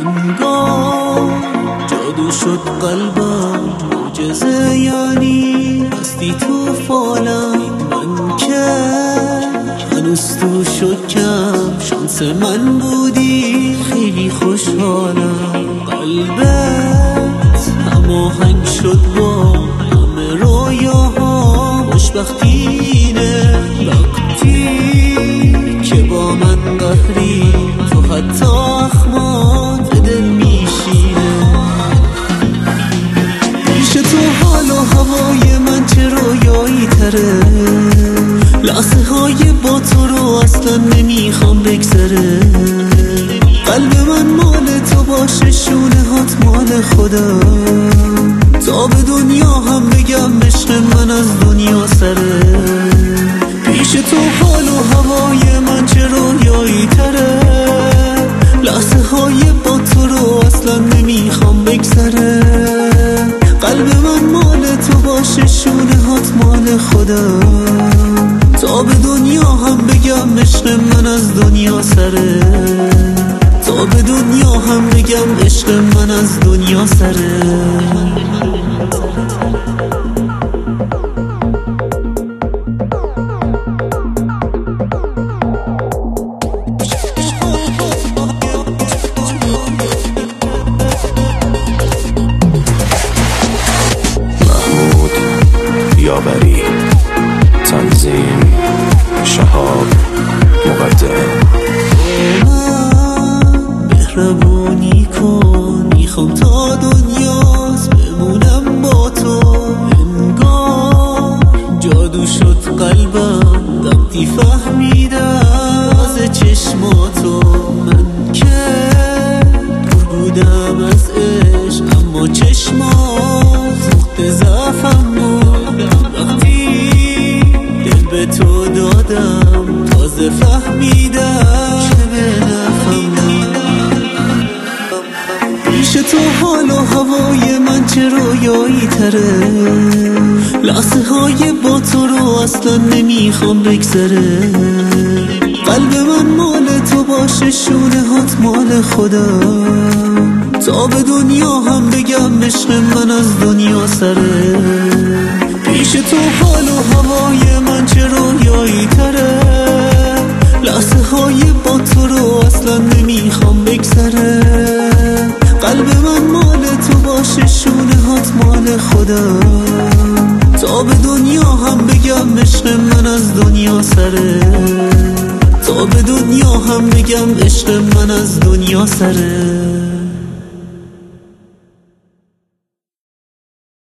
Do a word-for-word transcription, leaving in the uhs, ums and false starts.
انگار جادو شد قلبم، معجزه یعنی هستی تو فالم. من که هنوز تو شکم، شانس من بودی خیلی خوشحالم. قلبت هماهنگ شد با همه رویاها، خوشبختی اینه وقتی که با من قهری، تو حتی اخمات به دل میشینه. پیش تو حال و هوای من چه رویایی تره، لحظه های با تو رو اصلا نمیخوام بگذره. قلب من مال تو باشه، شونه هات مال خدا، تا به دنیا هم بگم عشق من از دنیا سره. پیش تو حال و هوای من چه رویایی تره، لحظه های با تو رو اصلا نمیخوام بگذره. قلب من مال تو باشه، شونه هات مال خدا، تا به دنیا هم بگم عشق من از دنیا سره. تا به دنیا هم بگم عشق من از دنیا سره. محمود یاوری، تنظیم شهاب مقدم. مهربونی کن، میخوام تا دنیاست بمونم با تو. انگار جادو شد قلبم وقتی فهمیدم از چشماتو. من که دور بودم از عشق، اما چشمات سوخت ضعفم بود. وقتی دل به تو دادم تازه فهمیدم چه به نفعم بود. پیش تو حال و هوای من چه رویایی تره، لحظه های با تو رو اصلا نمیخوام بگذره. قلب من مال تو باشه، شونه هات مال خدا، تا به دنیا هم بگم عشق من از دنیا سره. پیش تو حال و هوای من چه رویایی تره، لحظه های با تو رو اصلا نمیخوام بگذره. قلب من مال تو باشه، شونه هات مال خدا، تا به دنیا هم بگم عشق من از دنیا سره. تا به دنیا هم بگم عشق من از دنیا سره.